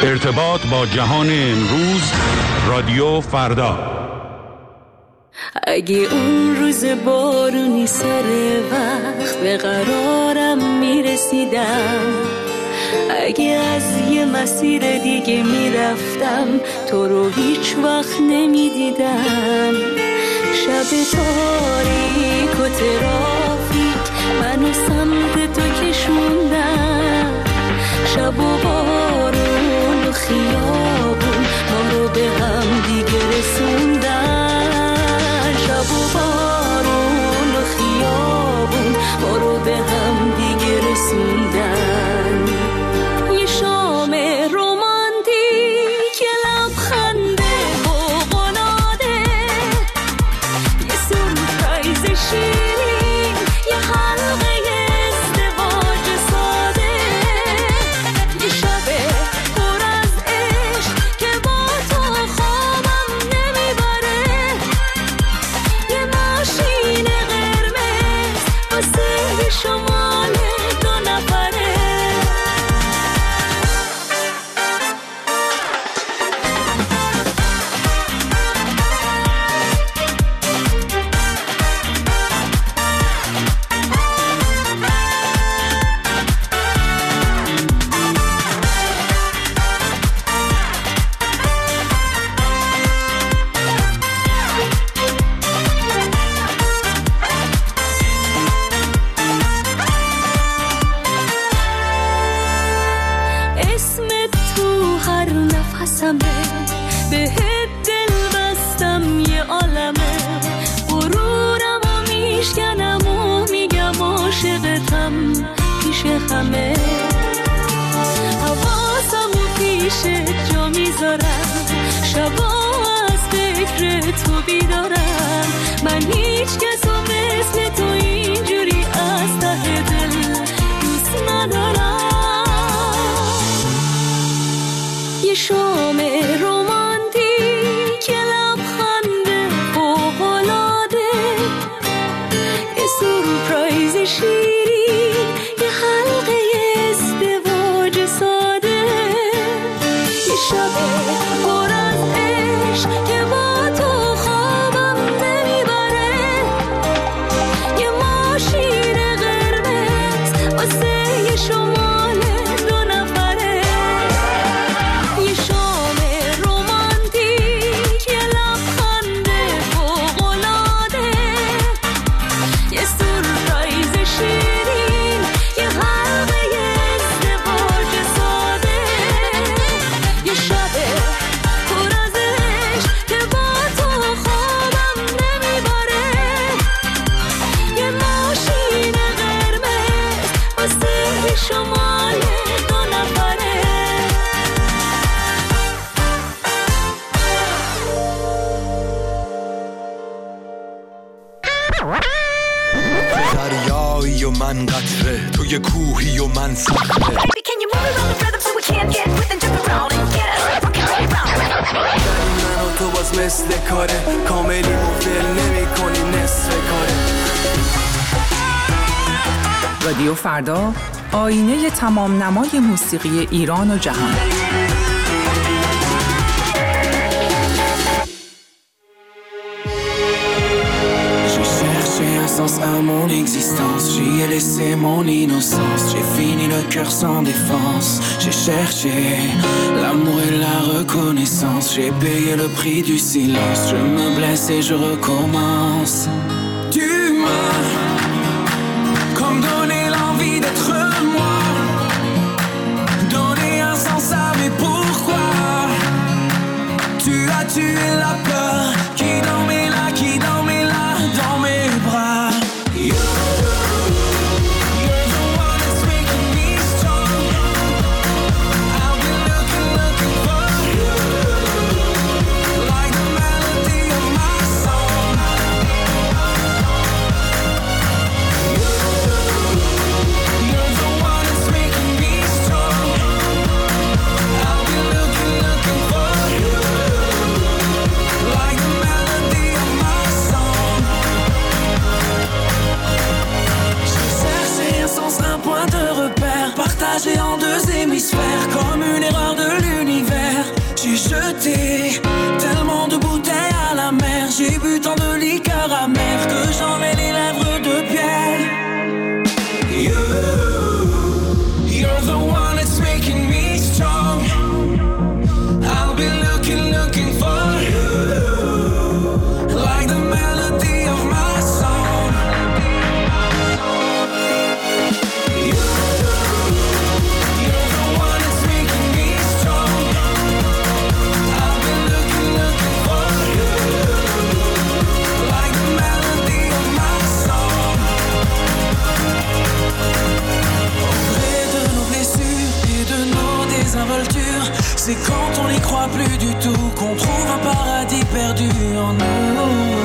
ارتباط با جهان امروز، رادیو فردا. اگه اون روز بارونی سر وقت به قرارم میرسیدم، اگه از یه مسیر دیگه میرفتم تو رو هیچ وقت نمیدیدم، شب تاریک و ترافیک منو سمت تو کشوندن، شب و بارون و خیابون ما رو به هم دیگه رسوندن، شب و بارون و خیابون ما رو به هم دیگه رسوندن. یه شام رومانتیک، یه لبخنده فوق‌العاده، یه سورپرایز شیرین، یه حلقه ازدواج ساده، یه شب پر از عشق که با تو خوابم نمیبره، یه ماشین قرمز واسه شمال دو نفره. اسمت تو هر نفسمه، بهت دل بستم یه عالمه، غرورم و میشکنم و میگم عاشقتم پیش همه، حواسم و پیشت جا میذارم، شبا از فکر تو بیدارم، من هیچ کسو مثل تو اینجوری از ته دل دوست ندارم. یه شام رومانتیک، یه لبخنده فوق‌العاده، یه سورپرایز شیرین، یه حلقه ازدواج ساده، یه شب پر از عشق که با تو خوابم نمیبره، یه ماشین قرمز واسه یه شمال دو نفره. یه شام رومانتیک، یه لبخنده فوق‌العاده، یه سورپرایز شیرین، یه حلقه ازدواج ساده، یه شب پر از عشق که با تو خوابم نمیبره، یه ماشین قرمز واسه شمال دو نفره. دریایی و من قطره، توی کوهی و من صخره. Baby, can you move it on the rhythm so we can't get with and jump around and get us rockin' right round. من و تو باز مثل کاره، کاملی مفل نمی کنی نصف کاره. رادیو فردا، آینه تمام نمای موسیقی ایران و جهان. À mon existence, j'y ai laissé mon innocence, j'ai fini le cœur sans défense, j'ai cherché l'amour et la reconnaissance, j'ai payé le prix du silence, je me blesse et je recommence. Tu m'as comme donné l'envie d'être moi, donné un sens à mes pourquoi, tu as tué la peur qui dormait là, dans mes bras. sa volture. C'est quand on n'y croit plus du tout qu'on trouve un paradis perdu en nous.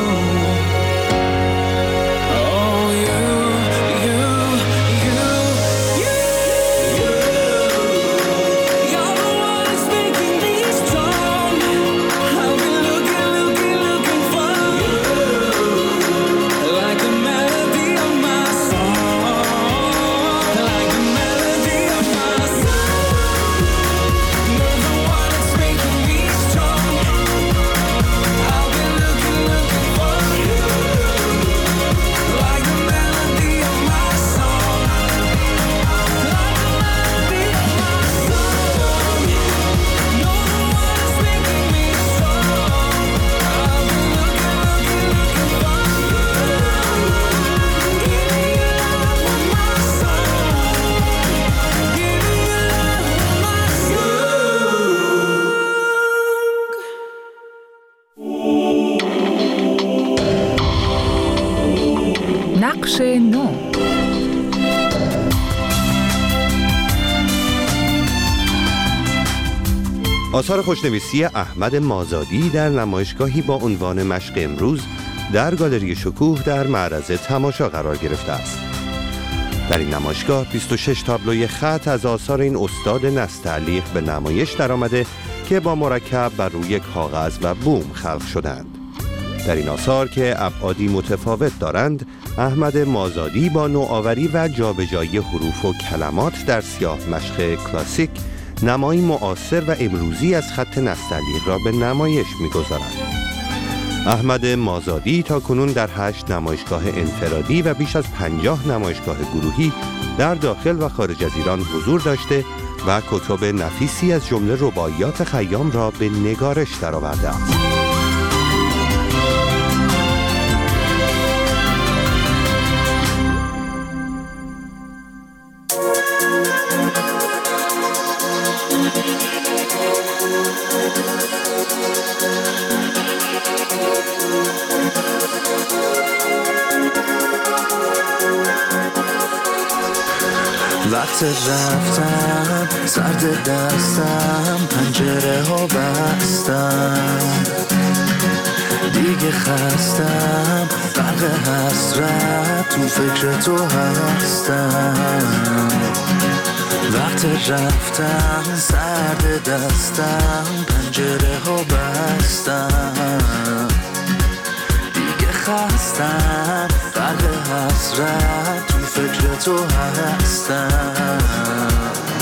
نقش نو. آثار خوشنویسی احمد مازادی در نمایشگاهی با عنوان مشق امروز در گالری شکوه در معرض تماشا قرار گرفته است. در این نمایشگاه 26 تابلوی خط از آثار این استاد نستعلیق به نمایش درآمده که با مرکب بر روی کاغذ و بوم خلق شدند. در این آثار که ابعادی متفاوت دارند، احمد مازادی با نوآوری و جابجایی حروف و کلمات در سیاه مشق کلاسیک نمایی معاصر و امروزی از خط نستعلیق را به نمایش می‌گذارد. احمد مازادی تاکنون در 8 نمایشگاه انفرادی و بیش از 50 نمایشگاه گروهی در داخل و خارج از ایران حضور داشته و کتب نفیسی از جمله رباعیات خیام را به نگارش درآورده است. وقت رفتم سرد دستم پنجره ها بستم دیگه خستم غرق حسرت تو فکر تو هستم وقت رفتم سرد دستم پنجره ها بستم دیگه خستم غرق حسرت تو فکر تو هستم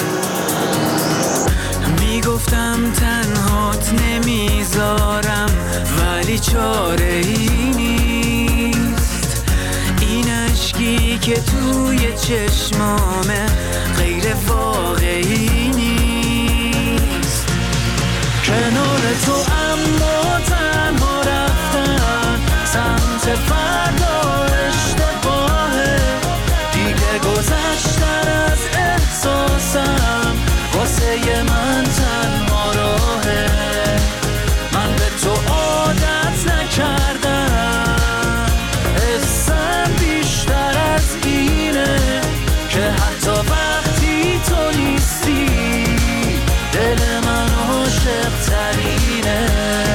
میگفتم تنهات نمیذارم ولی چاره ای نیست این اشکی که توی چشمامه غیر واقعی نیست کنار تو اما تنها رفتن سمت فردا اشتباهه دیگه گذشتن از احساسم واسه من تنها راهه من به تو عادت نکردم حسم بیشتر از اینه که حتی وقتی تو نیستی دل من عاشق ترینه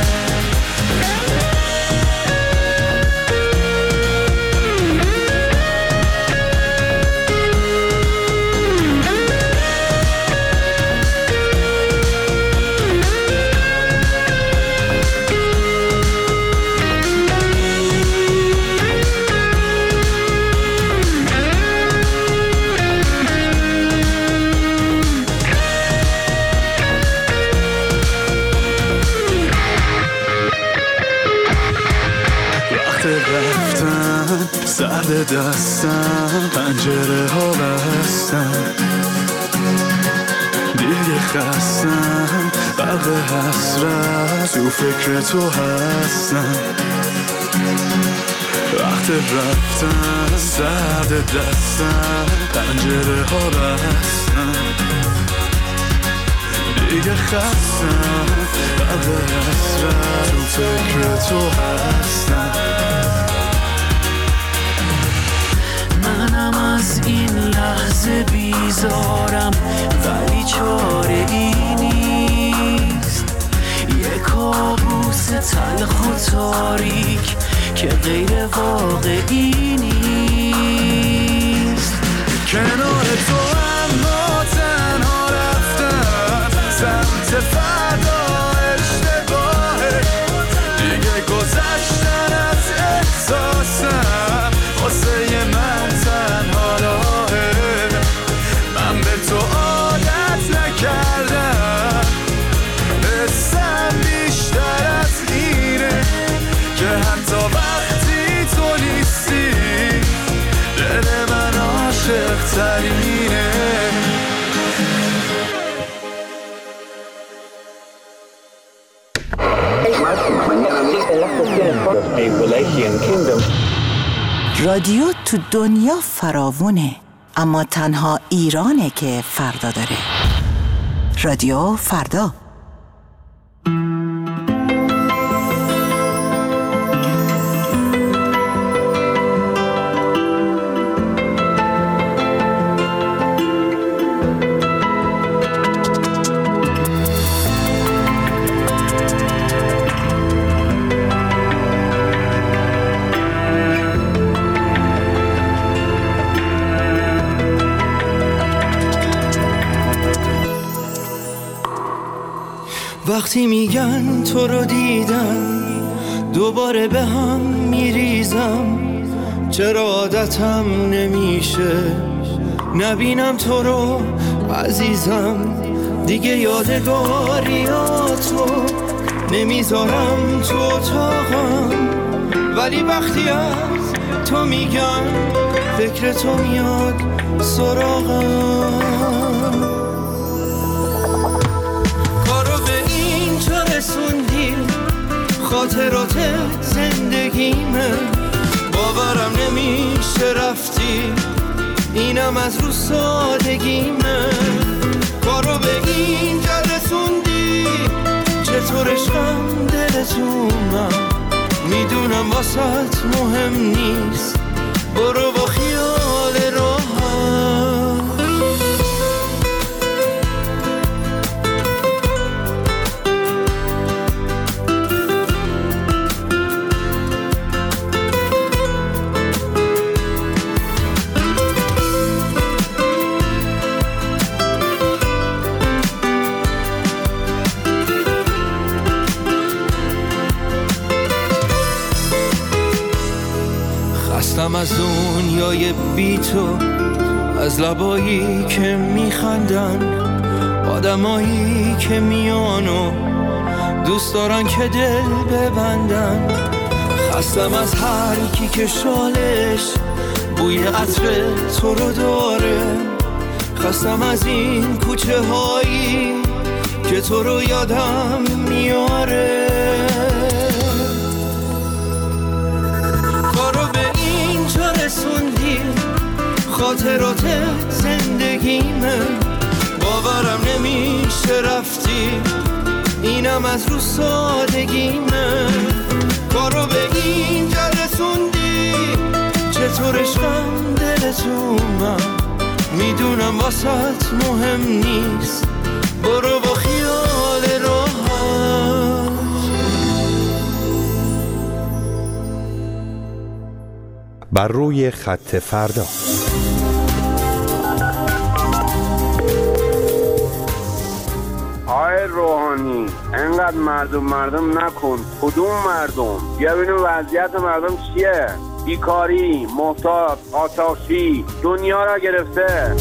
سرد دستم پنجره ها بستم دیگه خستم غرق حسرت تو فکر تو هستم وقت رفتن سرد دستم پنجره ها بستم دیگه خستم غرق حسرت تو فکر تو هستم منم از این لحظه بیزارم ولی چاره ای تلخ و تاریک که غیر واقعی نیست. کنار تو اما تنها رفتم سمت فردا اشتباهه، دیگه گذشتن از احساسم واسه من تنها راهه. من به تو عادت نکردم، حسم بیشتر از اینه که حتی وقتی تو نیستی دل من عاشق ترینه. رادیو تو دنیا فراوونه، اما تنها ایرانه که فردا داره. رادیو فردا. وقتی میگن تو رو دیدم دوباره به هم میریزم، چرا عادتم نمیشه نبینم تو رو عزیزم. دیگه یادگاریاتو نمیذارم تو اتاقم، ولی وقتی از تو میگن فکر تو میاد سراغم. خاطرات زندگیمه، باورم نمیشه رفتی، اینم از رو سادگیمه. کارو به اینجا رسوندی، چطور عشقم دلتونم، میدونم واسط مهم نیست، برو با خیال راحت. خستم از دنیای بی تو، از لبایی که میخندن، آدمایی که میانو دوست دارن که دل ببندن. خستم از هر کی که شالش بوی عطر تو رو داره، خستم از این کوچه هایی که تو رو یادم میاره. کارو به اینجا رسوندی، خاطرات زندگیمه، باورم نمیشه رفتی، اینم از رو سادگیمه. کارو به اینجا رسوندی، چطور عشقم دلتونم، میدونم واسط مهم نیست، برو با خیال راحت. بر روی خط فردا. آقای روحانی انقدر مردم نکن. کدوم مردم؟ بیا ببینیم وضعیت مردم چیه. بیکاری، محتاج، آتشی دنیا را گرفته.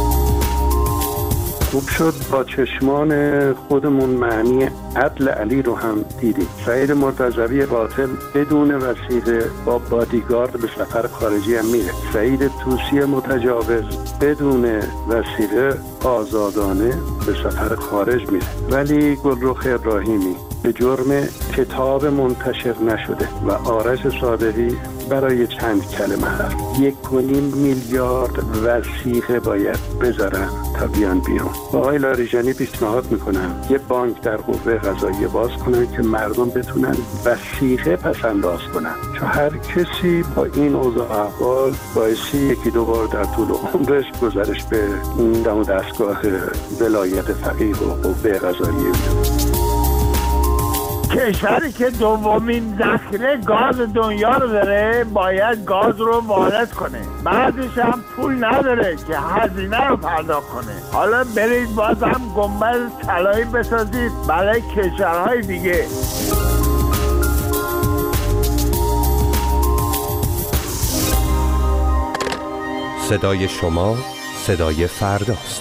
خوب شد با چشمان خودمون معنی عدل علی رو هم دیدیم. سعید مرتضوی قاتل بدون وثیقه با بادیگارد به سفر خارجی هم میره. سعید طوسی متجاوز بدون وثیقه آزادانه به سفر خارج میره. ولی گلرخ ابراهیمی به جرم کتاب منتشر نشده و آرش صادقی برای چند کلمه حرف 1.5 میلیارد وثیقه باید بذارن تا بیان بیرون. آقای لاریجانی پیشنهاد میکنن یه بانک در قوه قضاییه باز کنن که مردم بتونن وثیقه پس انداز کنن، چون هر کسی با این اوضاع احوال باعثی یکی دو بار در طول عمرش گزارش به این دم و دستگاه ولایت فقیه و قوه قضاییه میده. کشوری که دومین ذخیره گاز دنیا رو داره باید گاز رو وارد کنه، بعدش هم پول نداره که هزینه رو پرداخت کنه. حالا برید بازم گنبد طلایی بسازید برای کشورهای دیگه. صدای شما صدای فرداست.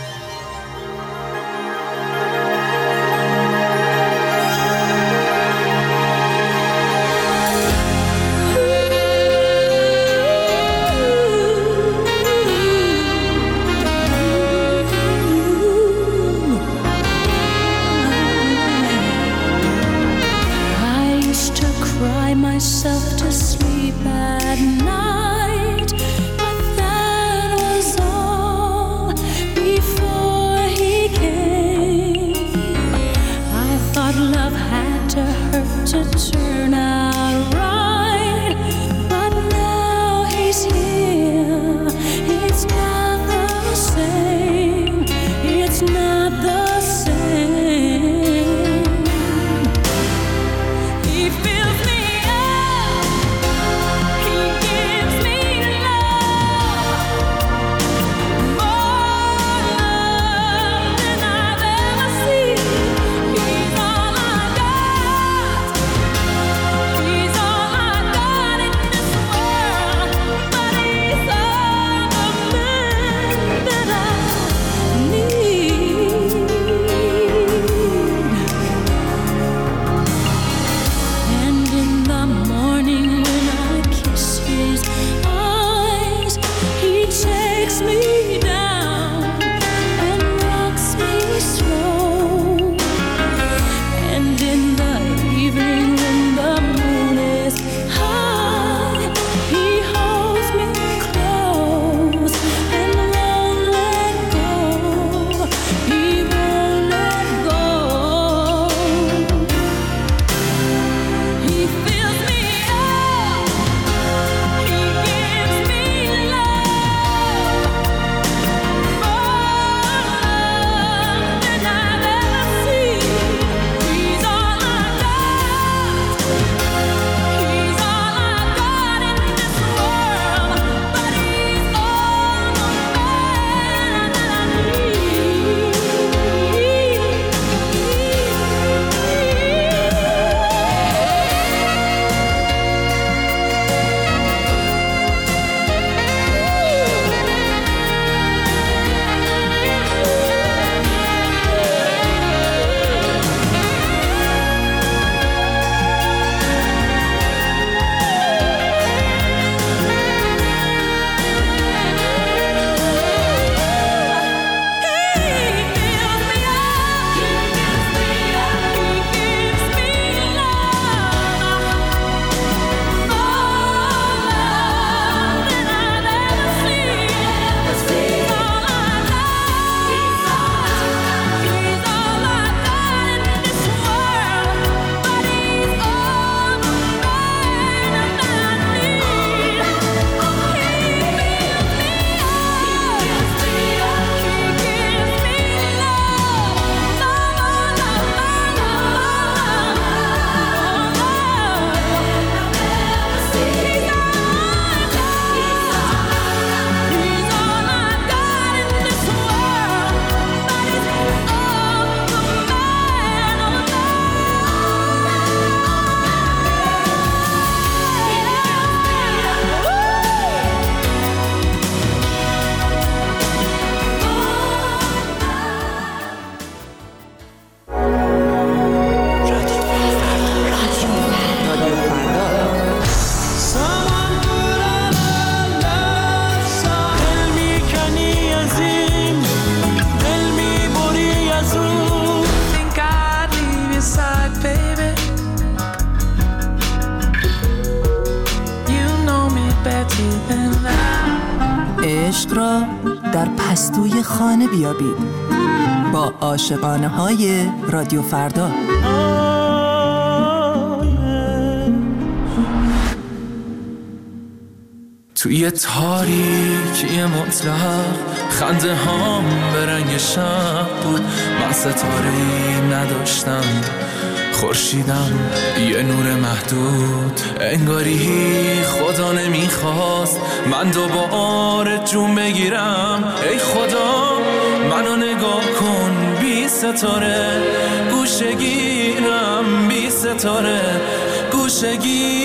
عشق را در پستوی خانه بیابید با عاشقانه های رادیو فردا. توی تاریکی مطلق خنده هام به رنگ شب بود، من ستاره‌ای نداشتم خورشیدم یه نور محدود، انگاری خدا نمیخواست من دوباره جون بگیرم. ای خدا منو نگاه کن بی ستاره، گوشه گیرم بی ستاره، گوشه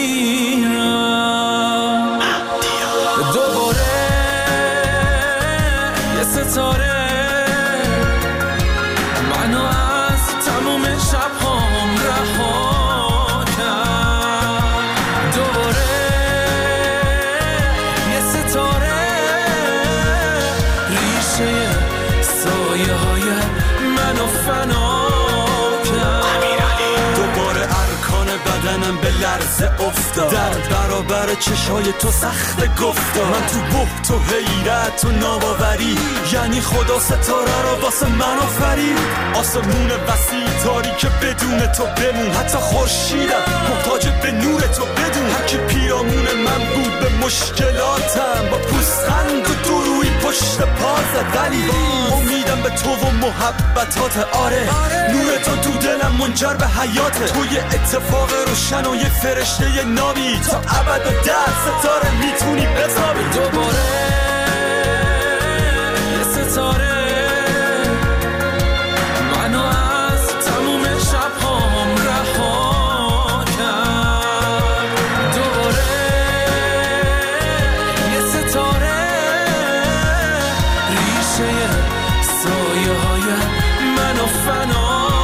گیرم. دوباره یه ستاره منو از تموم شب‌هام رها کرد. دوباره یه ستاره ریشه سایه های منو فنا کرد. دوباره ارکان بدنم به لرزه افتاد، در برابر چشای تو سخت گفتار. من تو بحت و حیرت و ناباوری، یعنی خدا ستاره رو واسه من آفرید. آسمون وسیع تاریک بدون تو بمون، حتی خورشیدم محتاج به نور تو بدون. هر کی پیرامون من بود به مشکلاتم با پوزخند و دروی پشت پا زد، ولی امیدم به تو و محبتات. آره نور تو تو دلم منجر به حیاته، تو یه اتفاق روشن و یه فرشته نامی، تا ابد و در ستاره میتونی بتابی. دوباره یه ستاره منو از تموم شب‌هام رها کرد. دوباره یه ستاره ریشه سایه های منو فنا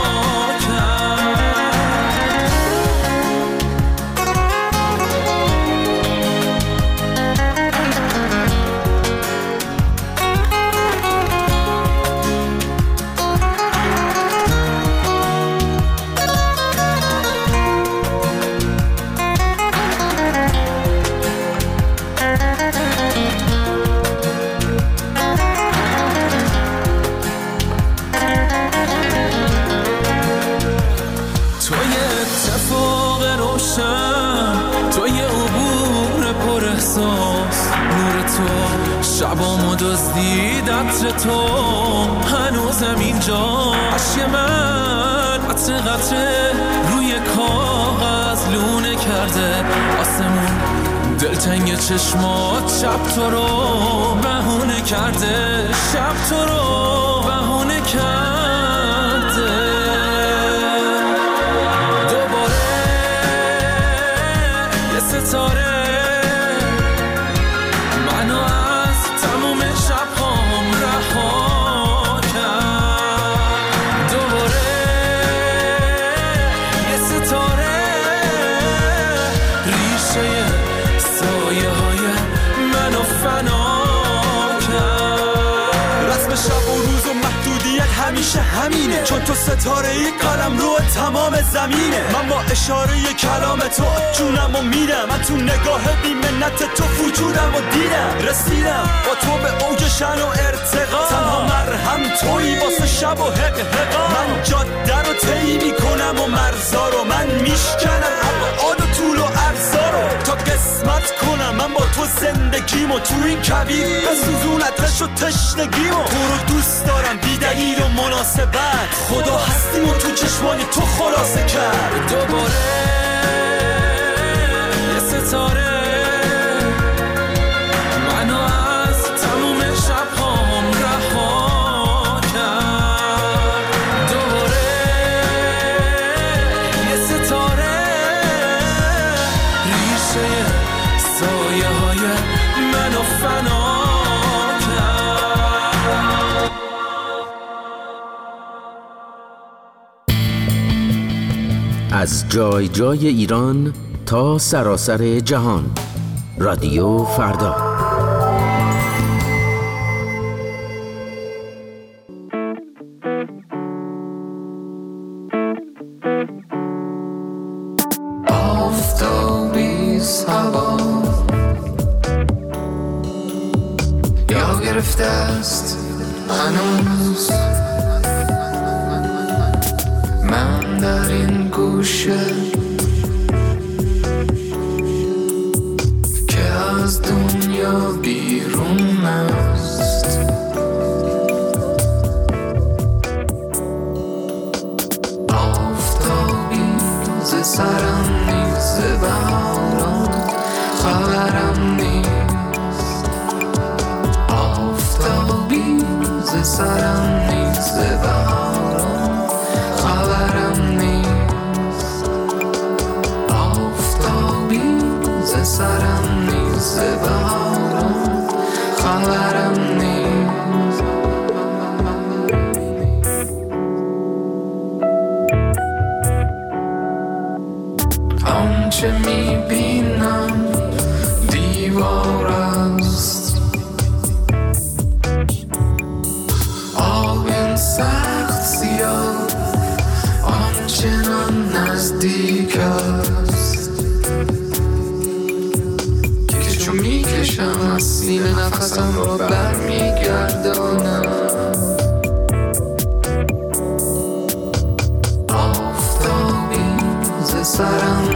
شبامو دزدید عطر تو، هنوزم اینجا عشق من قطره قطره روی کاغذ لونه کرده. آسمون دلتنگ چشمات شب تو رو بهونه کرده، شب تو رو بهونه کرده. دوباره یه ستاره منو از تموم شب‌هام رها کرد. دوباره یه ستاره ریشه سایه های منو فنا کرد. رسم شب و روز و محدودیت همیشه همینه، چون تو ستاره ای قلم رو تمام زمینه. من با اشاره کلام تو جونم و میرم، من تو نگاه بی‌منت تو وجودم و دیدم. رسیدم با تو به اوج شن و ارتقا، تنها مرهم تویی واسه شب و حقا. من جاده رو طی میکنم و مرزا رو من میشکنم، ابعاد و طول و عرضا رو تا قسمت کنم. من با تو زندگیمو تو این کویر بسوزون آتش و تشنگیمو. تو رو دوست دارم بی دلیل و مناسبت، خدا هستیمو تو چشمای تو خلاصه کرد. دوباره یه ستاره منو از تموم شب‌هام رها کرد. دوباره یه ستاره ریشه سایه های منو فنا کرد. از جای جای ایران تا سراسر جهان، رادیو فردا. آفتابی سبا یا گرفته است هنوز، من در این گوشه که از دنیا بیرون است. آفتابی سرم نیست بهاران خبرم نیست آفتابی ز سرم نیست بهاران خبرم نیست آفتابی ز سرم نیست بهاران خبرم نیست آنچه میبینم دیوار است آب سخت سیاه آنچنان نزدیک است که چون میکشم از سینه نفسم را برمیگردانم آفتابی ز سرم